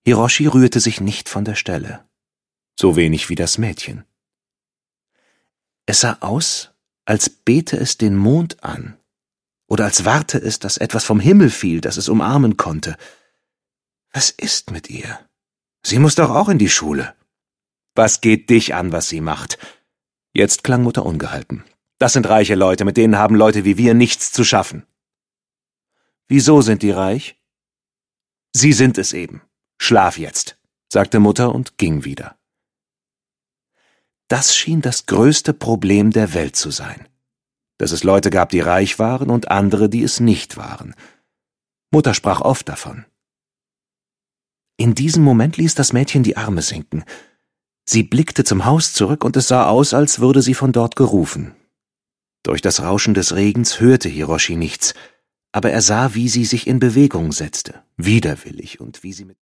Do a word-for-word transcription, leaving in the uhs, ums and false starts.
Hiroshi rührte sich nicht von der Stelle, so wenig wie das Mädchen. Es sah aus, als bete es den Mond an, oder als warte es, dass etwas vom Himmel fiel, das es umarmen konnte. Was ist mit ihr? Sie muss doch auch in die Schule. Was geht dich an, was sie macht? Jetzt klang Mutter ungehalten. Das sind reiche Leute, mit denen haben Leute wie wir nichts zu schaffen. Wieso sind die reich? Sie sind es eben. Schlaf jetzt, sagte Mutter und ging wieder. Das schien das größte Problem der Welt zu sein. Dass es Leute gab, die reich waren und andere, die es nicht waren. Mutter sprach oft davon. In diesem Moment ließ das Mädchen die Arme sinken. Sie blickte zum Haus zurück und es sah aus, als würde sie von dort gerufen. Durch das Rauschen des Regens hörte Hiroshi nichts, aber er sah, wie sie sich in Bewegung setzte, widerwillig und wie sie mit